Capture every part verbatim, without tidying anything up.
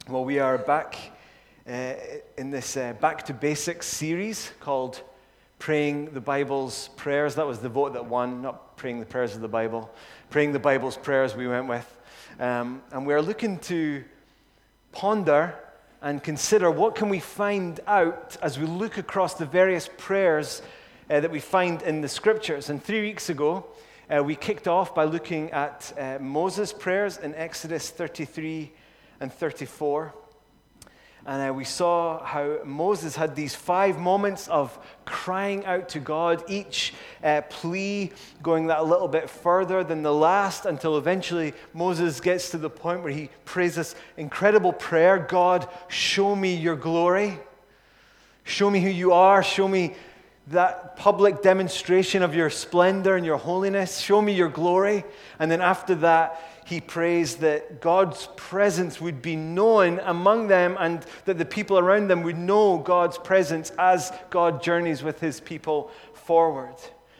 Well, we are back uh, in this uh, Back to Basics series called Praying the Bible's Prayers. That was the vote that won, not praying the prayers of the Bible. Praying the Bible's Prayers we went with. Um, and we're looking to ponder and consider what can we find out as we look across the various prayers uh, that we find in the Scriptures. And three weeks ago, uh, we kicked off by looking at uh, Moses' prayers in Exodus thirty-three and thirty-four. And uh, we saw how Moses had these five moments of crying out to God, each uh, plea going that a little bit further than the last, until eventually Moses gets to the point where he prays this incredible prayer: God, show me your glory. Show me who you are. Show me that public demonstration of your splendor and your holiness. Show me your glory. And then after that, he prays that God's presence would be known among them and that the people around them would know God's presence as God journeys with his people forward.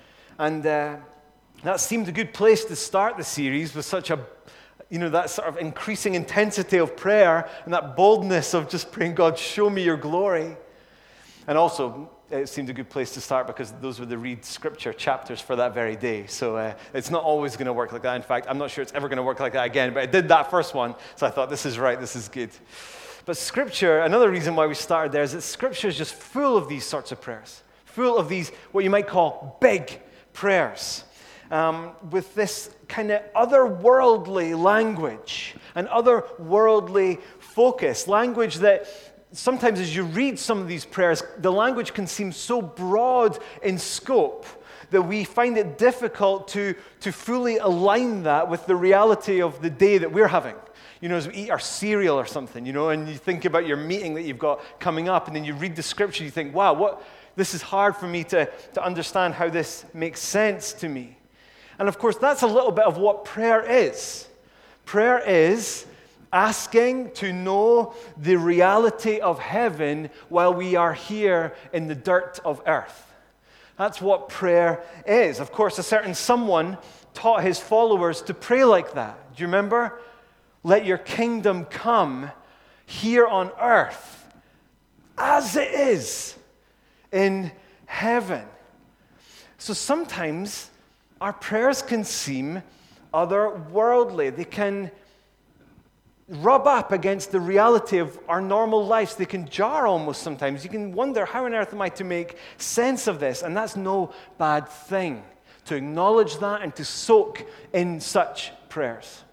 And uh, that seemed a good place to start the series, with such a, you know, that sort of increasing intensity of prayer and that boldness of just praying, God, show me your glory. And also, it seemed a good place to start because those were the read scripture chapters for that very day. So uh, it's not always going to work like that. In fact, I'm not sure it's ever going to work like that again, but I did that first one, so I thought, this is right, this is good. But scripture, another reason why we started there is that scripture is just full of these sorts of prayers, full of these, what you might call big prayers, um, with this kind of otherworldly language, an otherworldly focus, language that sometimes as you read some of these prayers, the language can seem so broad in scope that we find it difficult to, to fully align that with the reality of the day that we're having. You know, as we eat our cereal or something, you know, and you think about your meeting that you've got coming up, and then you read the scripture, you think, wow, what this is hard for me to, to understand how this makes sense to me. And of course, that's a little bit of what prayer is. Prayer is asking to know the reality of heaven while we are here in the dirt of earth. That's what prayer is. Of course, a certain someone taught his followers to pray like that. Do you remember? Let your kingdom come here on earth as it is in heaven. So sometimes our prayers can seem otherworldly. They can rub up against the reality of our normal lives. They can jar almost sometimes. You can wonder, how on earth am I to make sense of this? And that's no bad thing, to acknowledge that and to soak in such prayers.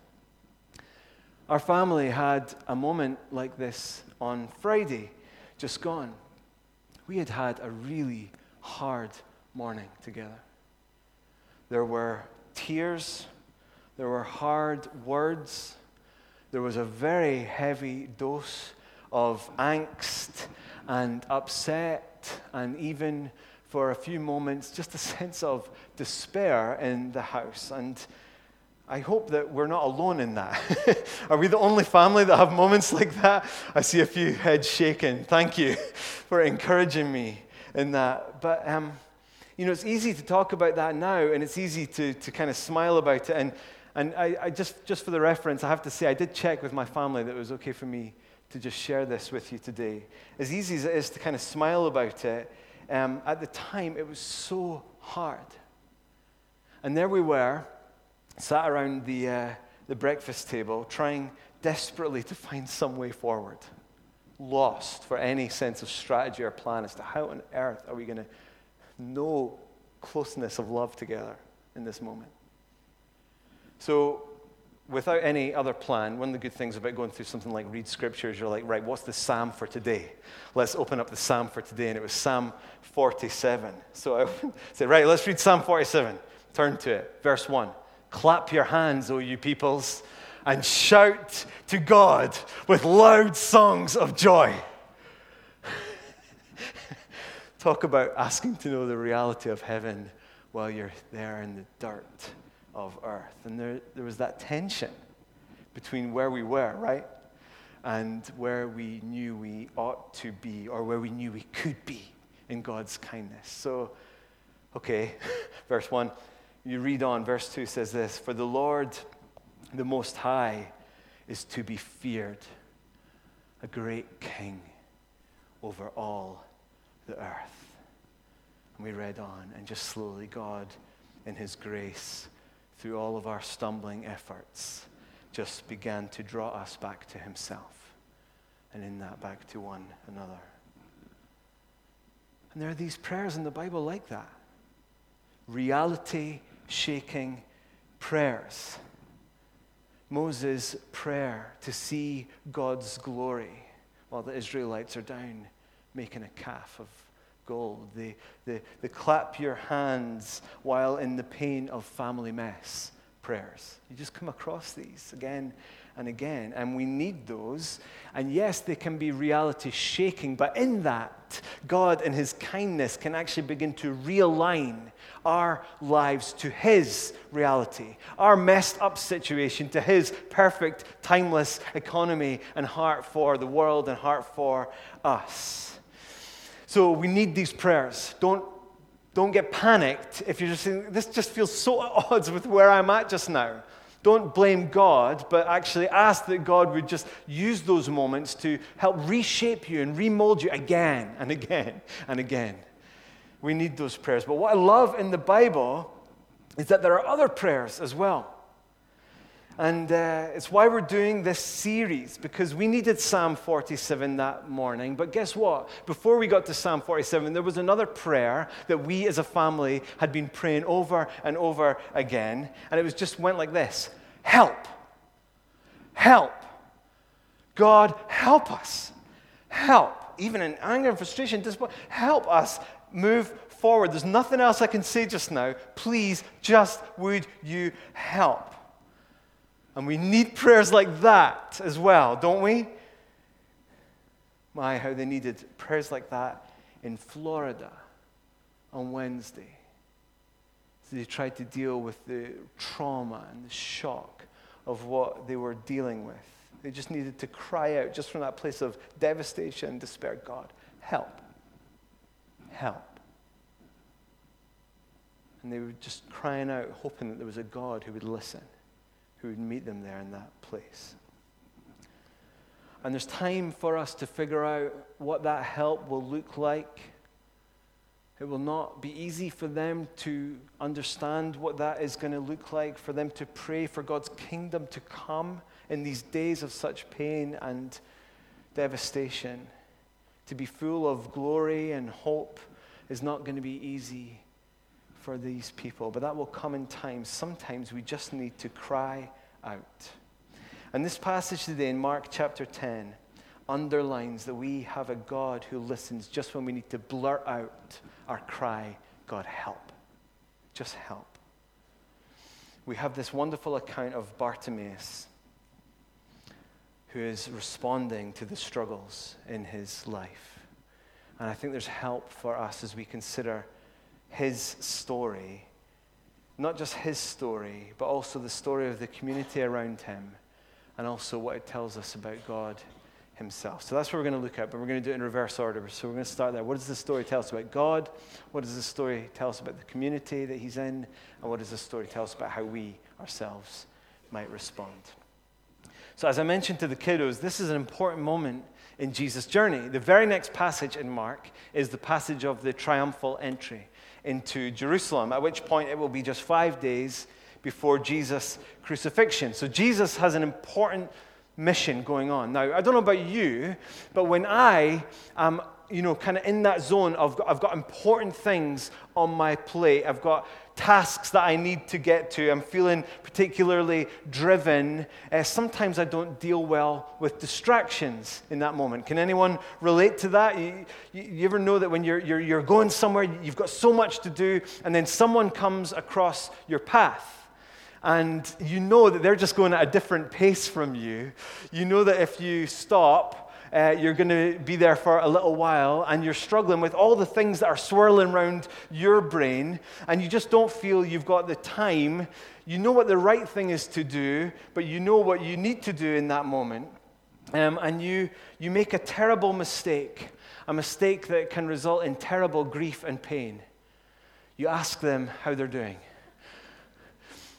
Our family had a moment like this on Friday, just gone. We had had a really hard morning together. There were tears, there were hard words. There was a very heavy dose of angst and upset, and even for a few moments, just a sense of despair in the house. And I hope that we're not alone in that. Are we the only family that have moments like that? I see a few heads shaking. Thank you for encouraging me in that. But, um, you know, it's easy to talk about that now, and it's easy to, to kind of smile about it. And And I, I just, just for the reference, I have to say, I did check with my family that it was okay for me to just share this with you today. As easy as it is to kind of smile about it, um, at the time, it was so hard. And there we were, sat around the, uh, the breakfast table, trying desperately to find some way forward, lost for any sense of strategy or plan as to how on earth are we going to know closeness of love together in this moment. So, without any other plan, one of the good things about going through something like read scripture is you're like, right, what's the psalm for today? Let's open up the psalm for today, and it was Psalm forty-seven. So I said, right, let's read Psalm forty-seven. Turn to it. Verse one. Clap your hands, O you peoples, and shout to God with loud songs of joy. Talk about asking to know the reality of heaven while you're there in the dirt of earth. And there, there was that tension between where we were, right? And where we knew we ought to be, or where we knew we could be in God's kindness. So, okay, verse one, you read on, verse two says this: for the Lord, the Most High, is to be feared. a great king over all the earth. And we read on, and just slowly God, in his grace, through all of our stumbling efforts, just began to draw us back to himself, and in that back to one another. And there are these prayers in the Bible like that. Reality-shaking prayers. Moses' prayer to see God's glory while the Israelites are down making a calf of gold. The, the, the clap your hands while in the pain of family mess prayers. You just come across these again and again, and we need those. And yes, they can be reality shaking, but in that, God in his kindness can actually begin to realign our lives to his reality, our messed up situation to his perfect, timeless economy and heart for the world and heart for us. So we need these prayers. Don't Don't get panicked if you're just saying, this just feels so at odds with where I'm at just now. Don't blame God, but actually ask that God would just use those moments to help reshape you and remold you again and again and again. We need those prayers. But what I love in the Bible is that there are other prayers as well. And uh, it's why we're doing this series, because we needed Psalm forty-seven that morning. But guess what? Before we got to Psalm forty-seven, there was another prayer that we as a family had been praying over and over again. And it was just went like this. Help. Help. God, help us. Help. Even in anger and frustration, help us move forward. There's nothing else I can say just now. Please, just would you help? And we need prayers like that as well, don't we? My, how they needed prayers like that in Florida on Wednesday. So they tried to deal with the trauma and the shock of what they were dealing with. They just needed to cry out just from that place of devastation and despair. God, help. Help. And they were just crying out, hoping that there was a God who would listen, who would meet them there in that place. And there's time for us to figure out what that help will look like. It will not be easy for them to understand what that is going to look like, for them to pray for God's kingdom to come in these days of such pain and devastation. To be full of glory and hope is not going to be easy for these people, but that will come in time. Sometimes we just need to cry out. And this passage today in Mark chapter ten underlines that we have a God who listens just when we need to blurt out our cry, God, help. Just help. We have this wonderful account of Bartimaeus, who is responding to the struggles in his life. And I think there's help for us as we consider his story, not just his story, but also the story of the community around him, and also what it tells us about God himself. So that's what we're going to look at, but we're going to do it in reverse order. So we're going to start there. What does the story tell us about God? What does the story tell us about the community that he's in? And what does the story tell us about how we ourselves might respond? So as I mentioned to the kiddos, this is an important moment in Jesus' journey. The very next passage in Mark is the passage of the triumphal entry into Jerusalem, at which point it will be just five days before Jesus' crucifixion. So Jesus has an important mission going on. Now, I don't know about you, but when I am, you know, kind of in that zone of, I've got important things on my plate, I've got tasks that I need to get to, I'm feeling particularly driven, uh, sometimes I don't deal well with distractions in that moment. Can anyone relate to that? You, you, you ever know that when you're, you're, you're going somewhere, you've got so much to do, and then someone comes across your path, and you know that they're just going at a different pace from you. You know that if you stop, Uh, you're going to be there for a little while, and you're struggling with all the things that are swirling around your brain, and you just don't feel you've got the time. You know what the right thing is to do, but you know what you need to do in that moment, um, and you, you make a terrible mistake, a mistake that can result in terrible grief and pain. You ask them how they're doing.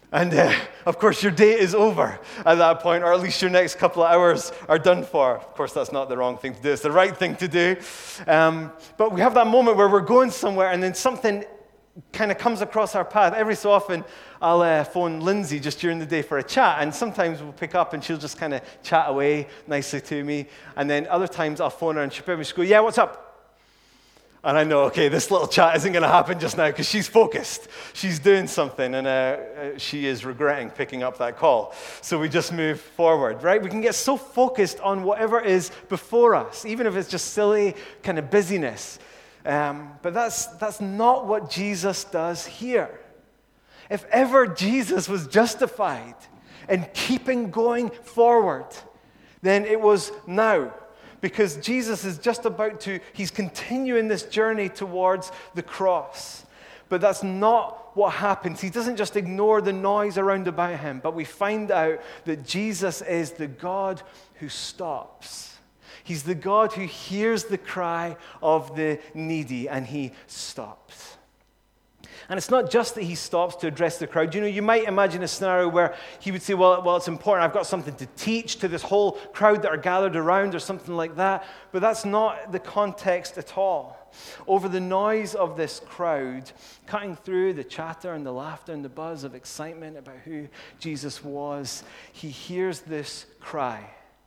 And uh, of course, your day is over at that point, or at least your next couple of hours are done for. Of course, that's not the wrong thing to do. It's the right thing to do. Um, but we have that moment where we're going somewhere and then something kind of comes across our path. Every so often, I'll uh, phone Lindsay just during the day for a chat, and sometimes we'll pick up and she'll just kind of chat away nicely to me. And then other times I'll phone her and she'll probably just go, yeah, what's up? And I know, okay, this little chat isn't going to happen just now because she's focused. She's doing something, and uh, she is regretting picking up that call. So we just move forward, right? We can get so focused on whatever is before us, even if it's just silly kind of busyness. Um, but that's that's not what Jesus does here. If ever Jesus was justified in keeping going forward, then it was now. Because Jesus is just about to, he's continuing this journey towards the cross. But that's not what happens. He doesn't just ignore the noise around about him, but we find out that Jesus is the God who stops. He's the God who hears the cry of the needy, and he stops. And it's not just that he stops to address the crowd. You know, you might imagine a scenario where he would say, well, well, it's important. I've got something to teach to this whole crowd that are gathered around or something like that. But that's not the context at all. Over the noise of this crowd, cutting through the chatter and the laughter and the buzz of excitement about who Jesus was, he hears this cry,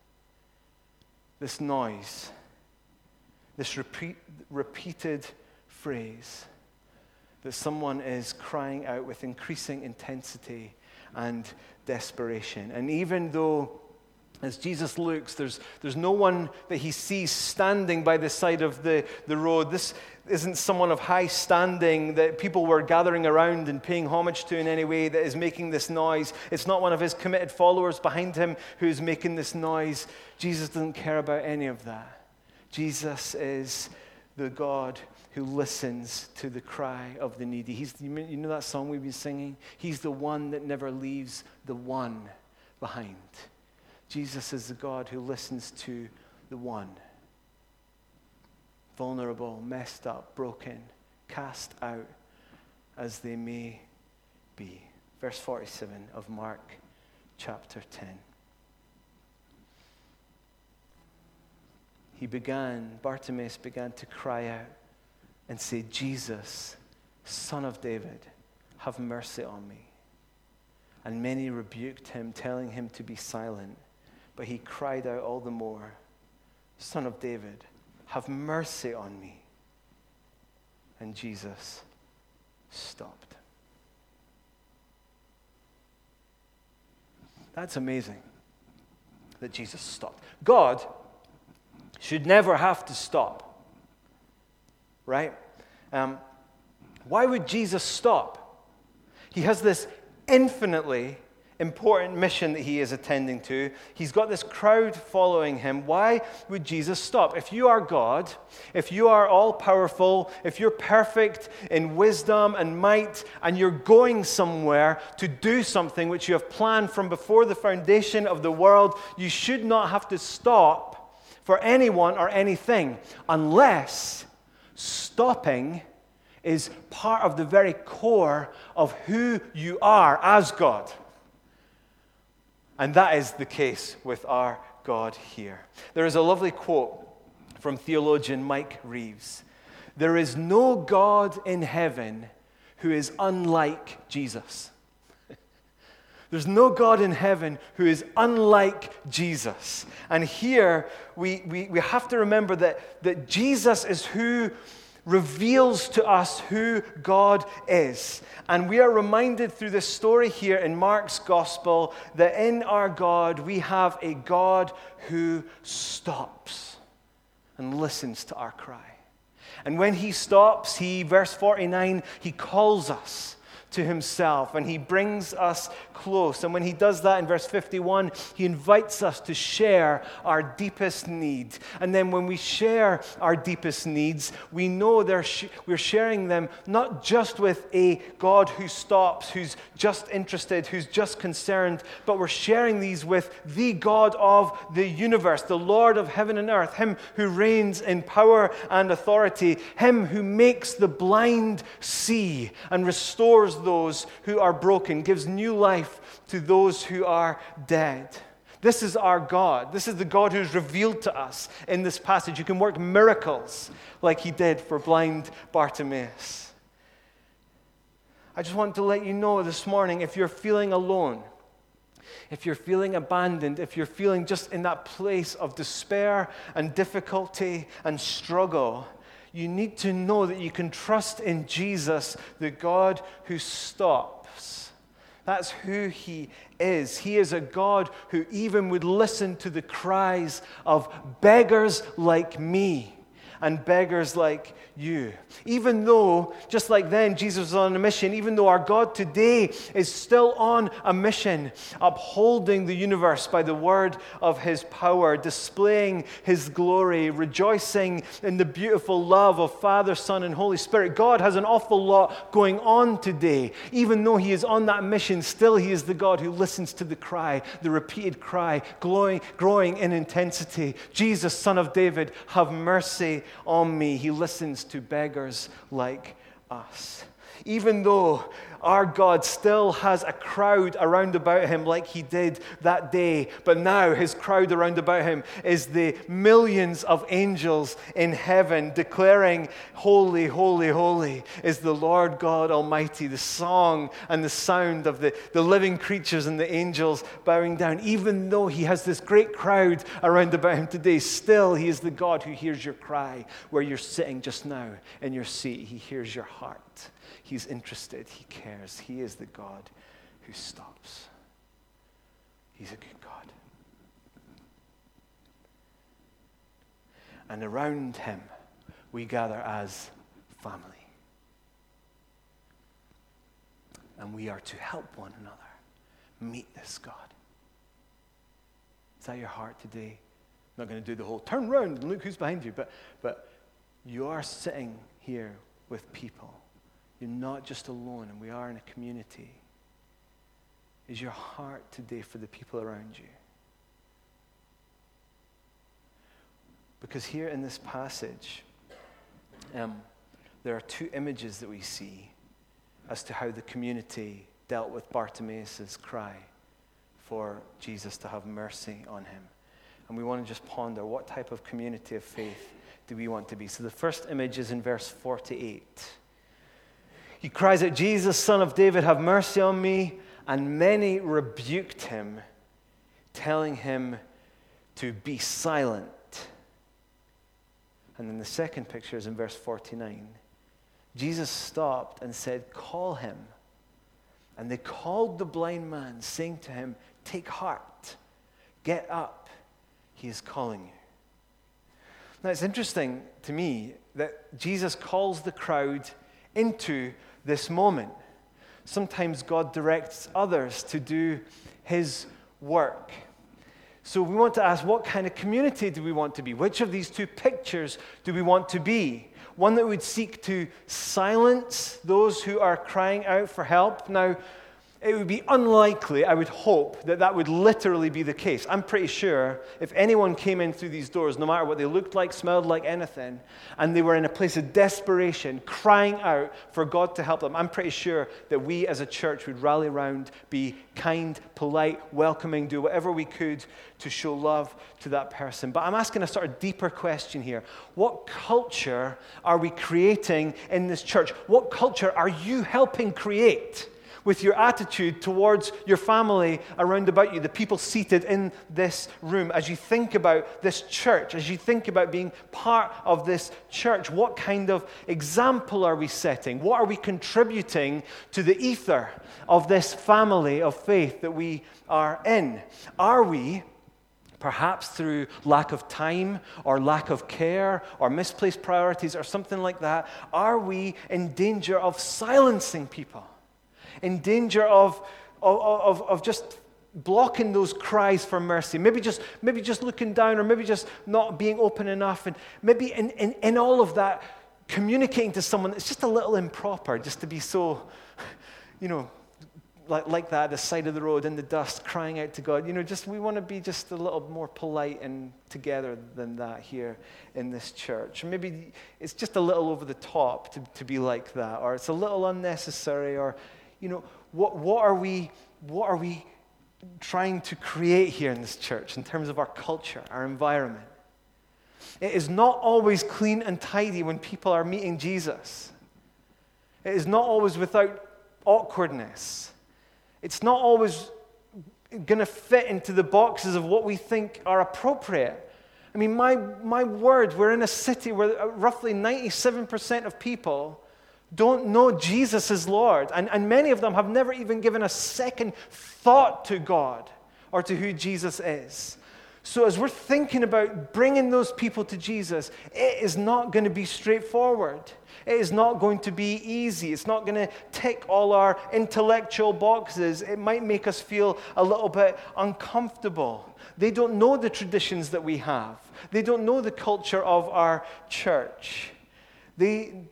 this noise, this repeat, repeated phrase, that someone is crying out with increasing intensity and desperation. And even though, as Jesus looks, there's, there's no one that he sees standing by the side of the, the road. This isn't someone of high standing that people were gathering around and paying homage to in any way that is making this noise. It's not one of his committed followers behind him who is making this noise. Jesus doesn't care about any of that. Jesus is the God who listens to the cry of the needy. He's, you know that song we've been singing? He's the one that never leaves the one behind. Jesus is the God who listens to the one. Vulnerable, messed up, broken, cast out as they may be. Verse forty-seven of Mark chapter ten. He began, Bartimaeus began to cry out and say, Jesus, Son of David, have mercy on me. And many rebuked him, telling him to be silent. But he cried out all the more, Son of David, have mercy on me. And Jesus stopped. That's amazing that Jesus stopped. God should never have to stop. Right? Um, why would Jesus stop? He has this infinitely important mission that he is attending to. He's got this crowd following him. Why would Jesus stop? If you are God, if you are all-powerful, if you're perfect in wisdom and might, and you're going somewhere to do something which you have planned from before the foundation of the world, you should not have to stop for anyone or anything unless stopping is part of the very core of who you are as God. And that is the case with our God here. There is a lovely quote from theologian Mike Reeves. There is no God in heaven who is unlike Jesus. There's no God in heaven who is unlike Jesus. And here we, we, we have to remember that, that Jesus is who reveals to us who God is. And we are reminded through this story here in Mark's gospel that in our God we have a God who stops and listens to our cry. And when he stops, he, verse forty-nine, he calls us to himself, and he brings us close. And when he does that in verse fifty-one, he invites us to share our deepest need. And then when we share our deepest needs, we know they're sh- we're sharing them not just with a God who stops, who's just interested, who's just concerned, but we're sharing these with the God of the universe, the Lord of heaven and earth, him who reigns in power and authority, him who makes the blind see and restores those who are broken, gives new life to those who are dead. This is our God. This is the God who's revealed to us in this passage, who can work miracles like he did for blind Bartimaeus. I just want to let you know this morning, if you're feeling alone, if you're feeling abandoned, if you're feeling just in that place of despair and difficulty and struggle, you need to know that you can trust in Jesus, the God who stops. That's who he is. He is a God who even would listen to the cries of beggars like me and beggars like you. Even though, just like then, Jesus was on a mission, even though our God today is still on a mission, upholding the universe by the word of his power, displaying his glory, rejoicing in the beautiful love of Father, Son, and Holy Spirit. God has an awful lot going on today. Even though he is on that mission, still he is the God who listens to the cry, the repeated cry, glowing, growing in intensity. Jesus, Son of David, have mercy on me. He listens to beggars like us. Even though our God still has a crowd around about him like he did that day, but now his crowd around about him is the millions of angels in heaven declaring, holy, holy, holy is the Lord God Almighty. The song and the sound of the, the living creatures and the angels bowing down. Even though he has this great crowd around about him today, still he is the God who hears your cry where you're sitting just now in your seat. He hears your heart. He's interested. He cares. He is the God who stops. He's a good God. And around him, we gather as family. And we are to help one another meet this God. Is that your heart today? I'm not going to do the whole turn around and look who's behind you, but, but you are sitting here with people. You're not just alone, and we are in a community. Is your heart today for the people around you? Because here in this passage, um, there are two images that we see as to how the community dealt with Bartimaeus' cry for Jesus to have mercy on him. And we want to just ponder, what type of community of faith do we want to be? So the first image is in verse forty-eight. He cries out, Jesus, Son of David, have mercy on me. And many rebuked him, telling him to be silent. And then the second picture is in verse forty-nine. Jesus stopped and said, call him. And they called the blind man, saying to him, take heart, get up, he is calling you. Now it's interesting to me that Jesus calls the crowd into this moment. Sometimes God directs others to do his work. So we want to ask, what kind of community do we want to be? Which of these two pictures do we want to be? One that would seek to silence those who are crying out for help. Now, it would be unlikely, I would hope, that that would literally be the case. I'm pretty sure if anyone came in through these doors, no matter what they looked like, smelled like, anything, and they were in a place of desperation, crying out for God to help them, I'm pretty sure that we as a church would rally around, be kind, polite, welcoming, do whatever we could to show love to that person. But I'm asking a sort of deeper question here. What culture are we creating in this church? What culture are you helping create with your attitude towards your family around about you, the people seated in this room? As you think about this church, as you think about being part of this church, what kind of example are we setting? What are we contributing to the ether of this family of faith that we are in? Are we, perhaps through lack of time or lack of care or misplaced priorities or something like that, are we in danger of silencing people? In danger of, of, of, of just blocking those cries for mercy. Maybe just, maybe just looking down, or maybe just not being open enough. And maybe in, in, in all of that, communicating to someone that's just a little improper, just to be so, you know, like, like that, at the side of the road, in the dust, crying out to God. You know, just we want to be just a little more polite and together than that here in this church. Or maybe it's just a little over the top to, to be like that, or it's a little unnecessary, or you know, what, what are we, what are we trying to create here in this church in terms of our culture, our environment? It is not always clean and tidy when people are meeting Jesus. It is not always without awkwardness. It's not always going to fit into the boxes of what we think are appropriate. I mean, my, my word, we're in a city where roughly ninety-seven percent of people don't know Jesus as Lord. And, and many of them have never even given a second thought to God or to who Jesus is. So as we're thinking about bringing those people to Jesus, it is not going to be straightforward. It is not going to be easy. It's not going to tick all our intellectual boxes. It might make us feel a little bit uncomfortable. They don't know the traditions that we have. They don't know the culture of our church. They,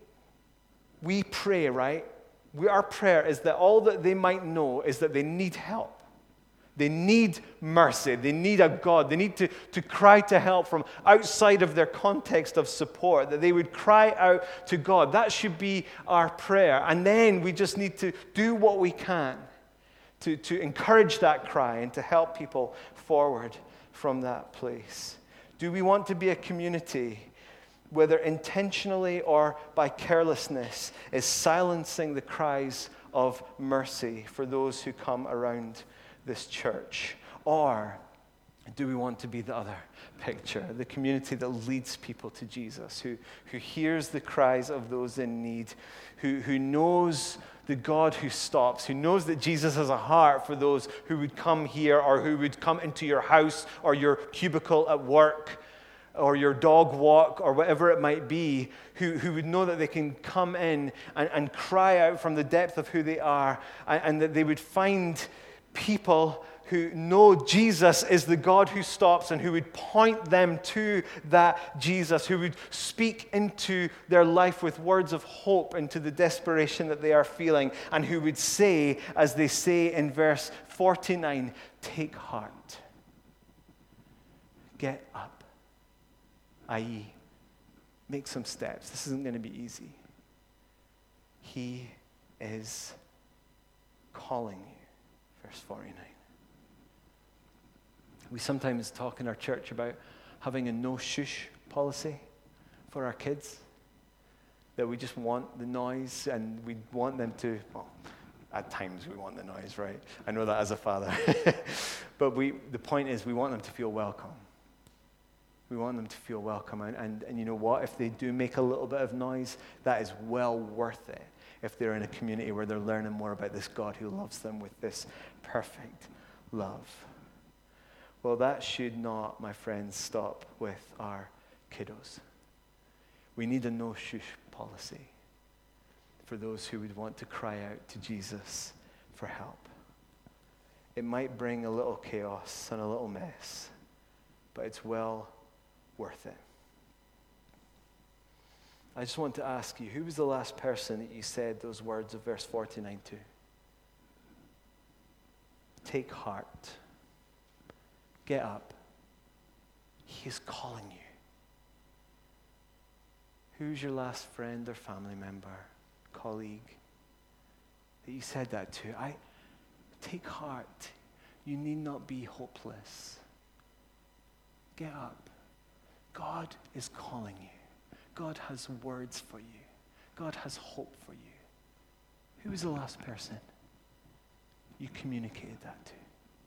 we pray, right? We, our prayer is that all that they might know is that they need help. They need mercy. They need a God. They need to, to cry to help from outside of their context of support, that they would cry out to God. That should be our prayer. And then we just need to do what we can to, to encourage that cry and to help people forward from that place. Do we want to be a community, whether intentionally or by carelessness, is silencing the cries of mercy for those who come around this church? Or do we want to be the other picture, the community that leads people to Jesus, who, who hears the cries of those in need, who, who knows the God who stops, who knows that Jesus has a heart for those who would come here or who would come into your house or your cubicle at work or your dog walk or whatever it might be, who, who would know that they can come in and, and cry out from the depth of who they are, and, and that they would find people who know Jesus is the God who stops and who would point them to that Jesus, who would speak into their life with words of hope into the desperation that they are feeling, and who would say, as they say in verse forty-nine, take heart, get up, that is, make some steps. This isn't going to be easy. He is calling you. Verse forty-nine. We sometimes talk in our church about having a no shush policy for our kids, that we just want the noise and we want them to, well, at times we want the noise, right? I know that as a father. But we, the point is we want them to feel welcome. We want them to feel welcome. And, and, and you know what? If they do make a little bit of noise, that is well worth it. If they're in a community where they're learning more about this God who loves them with this perfect love. Well, that should not, my friends, stop with our kiddos. We need a no shush policy for those who would want to cry out to Jesus for help. It might bring a little chaos and a little mess, but it's well worth it. I just want to ask you, who was the last person that you said those words of verse forty-nine to? Take heart. Get up. He is calling you. Who's your last friend or family member, colleague, that you said that to? I take heart. You need not be hopeless. Get up. God is calling you. God has words for you. God has hope for you. Who was the last person you communicated that to?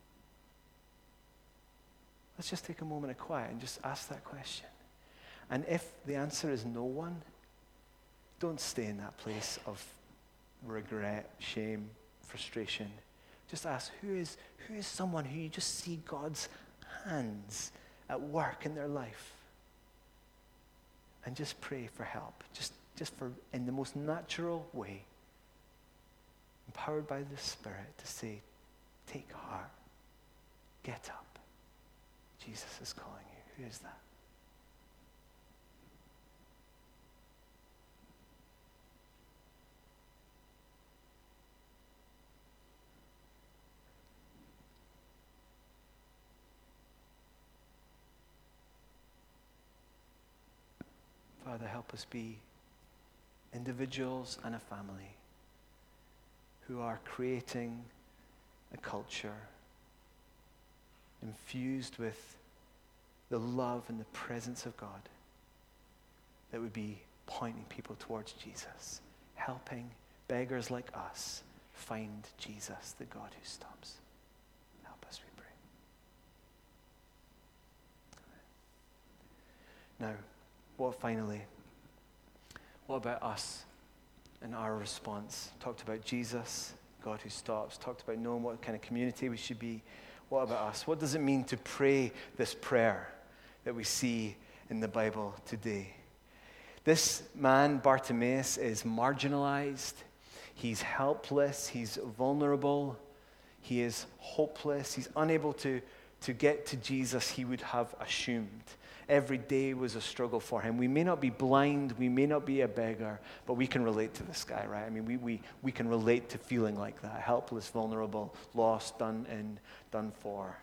Let's just take a moment of quiet and just ask that question. And if the answer is no one, don't stay in that place of regret, shame, frustration. Just ask, who is, who is someone who you just see God's hands at work in their life? And just pray for help, just, just for in the most natural way, empowered by the Spirit to say, take heart, get up. Jesus is calling you. Who is that? Father, help us be individuals and a family who are creating a culture infused with the love and the presence of God that would be pointing people towards Jesus, helping beggars like us find Jesus, the God who stops. Help us, we pray. Now, what finally? What about us and our response? Talked about Jesus, God who stops. Talked about knowing what kind of community we should be. What about us? What does it mean to pray this prayer that we see in the Bible today? This man, Bartimaeus, is marginalized. He's helpless. He's vulnerable. He is hopeless. He's unable to, to get to Jesus, he would have assumed. Every day was a struggle for him. We may not be blind, we may not be a beggar, but we can relate to this guy, right? I mean, we we, we can relate to feeling like that, helpless, vulnerable, lost, done in, done for.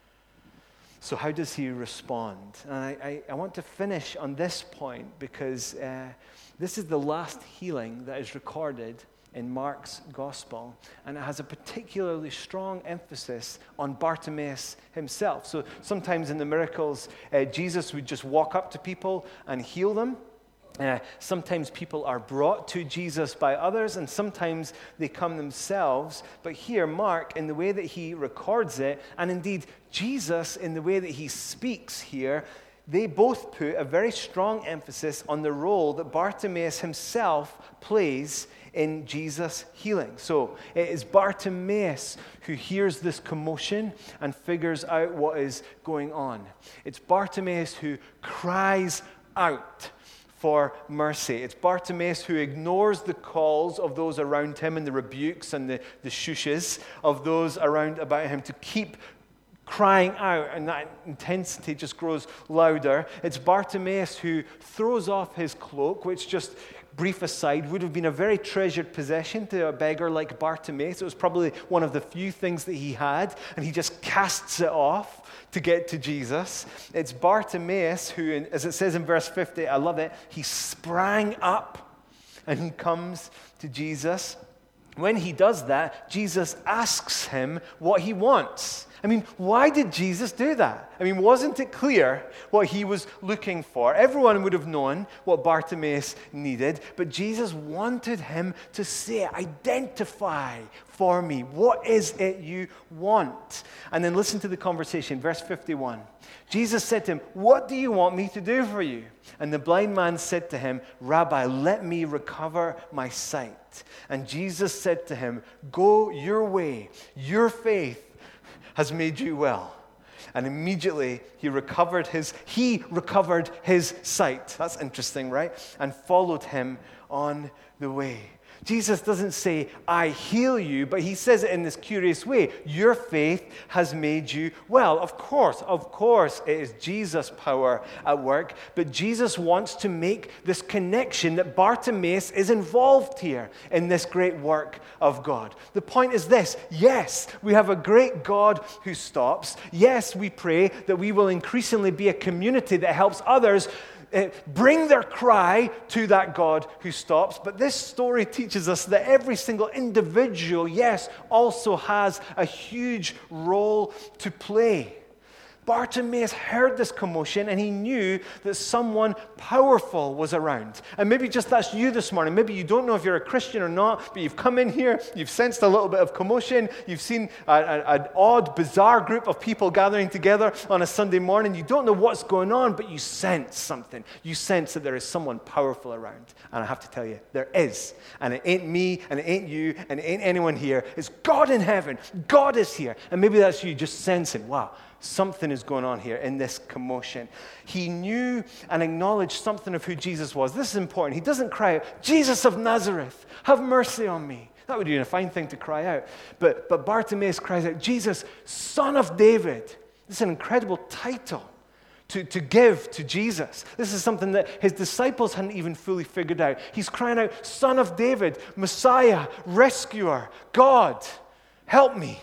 So how does he respond? And I, I, I want to finish on this point because uh, this is the last healing that is recorded in Mark's gospel, and it has a particularly strong emphasis on Bartimaeus himself. So sometimes in the miracles, uh, Jesus would just walk up to people and heal them. Uh, sometimes people are brought to Jesus by others, and sometimes they come themselves. But here, Mark, in the way that he records it, and indeed Jesus, in the way that he speaks here, they both put a very strong emphasis on the role that Bartimaeus himself plays in Jesus' healing. So it is Bartimaeus who hears this commotion and figures out what is going on. It's Bartimaeus who cries out for mercy. It's Bartimaeus who ignores the calls of those around him and the rebukes and the, the shushes of those around about him to keep crying out, and that intensity just grows louder. It's Bartimaeus who throws off his cloak, which, just brief aside, would have been a very treasured possession to a beggar like Bartimaeus. It was probably one of the few things that he had, and he just casts it off to get to Jesus. It's Bartimaeus who, as it says in verse fifty, I love it, he sprang up and he comes to Jesus. When he does that, Jesus asks him what he wants. I mean, why did Jesus do that? I mean, wasn't it clear what he was looking for? Everyone would have known what Bartimaeus needed, but Jesus wanted him to say, identify for me. What is it you want? And then listen to the conversation, verse fifty-one. Jesus said to him, what do you want me to do for you? And the blind man said to him, Rabbi, let me recover my sight. And Jesus said to him, go your way, your faith has made you well. And immediately he recovered his, he recovered his sight. That's interesting, right? And followed him on the way. Jesus doesn't say, I heal you, but he says it in this curious way. Your faith has made you well. Of course, of course, it is Jesus' power at work, but Jesus wants to make this connection that Bartimaeus is involved here in this great work of God. The point is this: yes, we have a great God who stops. Yes, we pray that we will increasingly be a community that helps others Uh, bring their cry to that God who stops. But this story teaches us that every single individual, yes, also has a huge role to play. Bartimaeus heard this commotion and he knew that someone powerful was around. And maybe just that's you this morning. Maybe you don't know if you're a Christian or not, but you've come in here, you've sensed a little bit of commotion, you've seen a, a, an odd, bizarre group of people gathering together on a Sunday morning. You don't know what's going on, but you sense something. You sense that there is someone powerful around. And I have to tell you, there is. And it ain't me, and it ain't you, and it ain't anyone here. It's God in heaven. God is here. And maybe that's you just sensing, wow, something is going on here in this commotion. He knew and acknowledged something of who Jesus was. This is important. He doesn't cry out, Jesus of Nazareth, have mercy on me. That would be a fine thing to cry out. But, but Bartimaeus cries out, Jesus, Son of David. This is an incredible title to, to give to Jesus. This is something that his disciples hadn't even fully figured out. He's crying out, Son of David, Messiah, Rescuer, God, help me.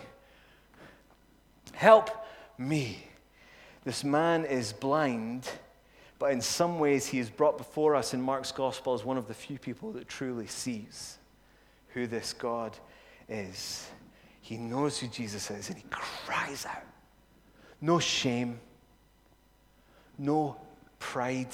Help me. This man is blind, but in some ways he is brought before us in Mark's gospel as one of the few people that truly sees who this God is. He knows who Jesus is, and he cries out. No shame, no pride,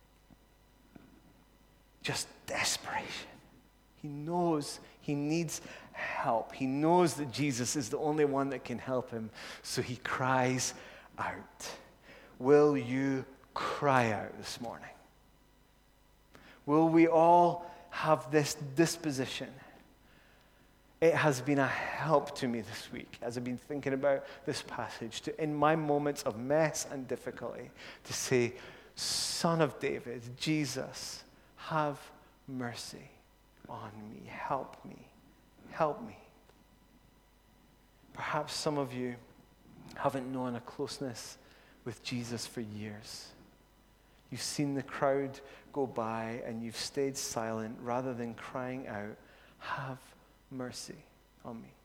just desperation. He knows he needs help. He knows that Jesus is the only one that can help him, so he cries out. Will you cry out this morning? Will we all have this disposition? It has been a help to me this week as I've been thinking about this passage, to, in my moments of mess and difficulty, to say, Son of David, Jesus, have mercy on me. Help me. Help me. Perhaps some of you haven't known a closeness with Jesus for years. You've seen the crowd go by and you've stayed silent rather than crying out, have mercy on me.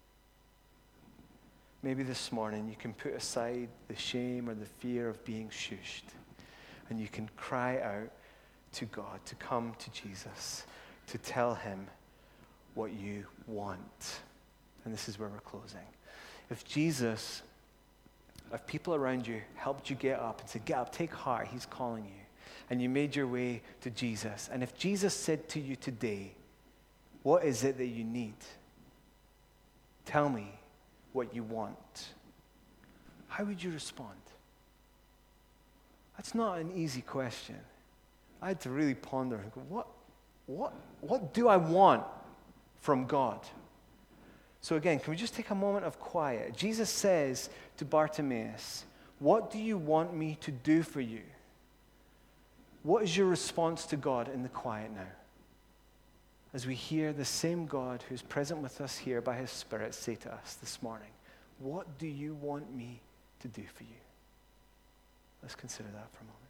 Maybe this morning you can put aside the shame or the fear of being shushed, and you can cry out to God, to come to Jesus, to tell him what you want. And this is where we're closing. If Jesus, if people around you helped you get up and said, get up, take heart, he's calling you, and you made your way to Jesus, and if Jesus said to you today, what is it that you need? Tell me what you want. How would you respond? That's not an easy question. I had to really ponder and go, what, what, what do I want from God? So again, can we just take a moment of quiet? Jesus says to Bartimaeus, what do you want me to do for you? What is your response to God in the quiet now? As we hear the same God who's present with us here by his Spirit say to us this morning, what do you want me to do for you? Let's consider that for a moment.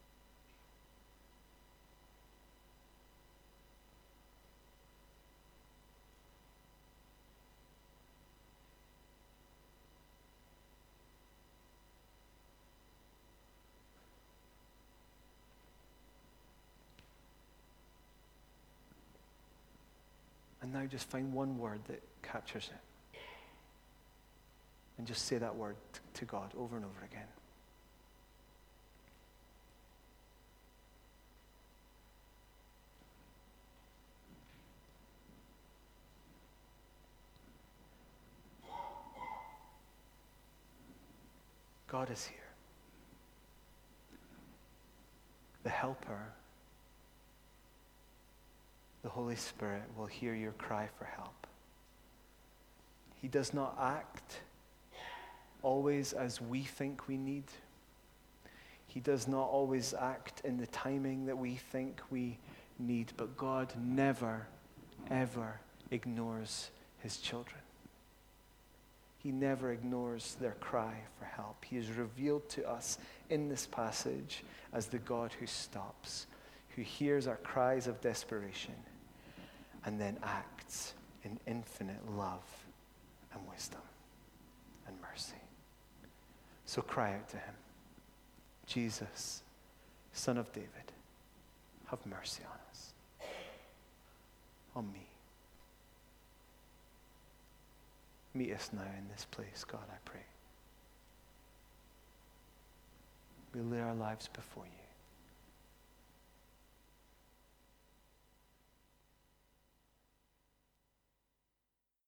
And now just find one word that captures it. And just say that word t- to God over and over again. God is here. The helper, the Holy Spirit, will hear your cry for help. He does not act always as we think we need. He does not always act in the timing that we think we need, but God never, ever ignores his children. He never ignores their cry for help. He is revealed to us in this passage as the God who stops, who hears our cries of desperation, and then acts in infinite love and wisdom and mercy. So cry out to him. Jesus, Son of David, have mercy on us, on me. Meet us now in this place, God, I pray. We lay our lives before you.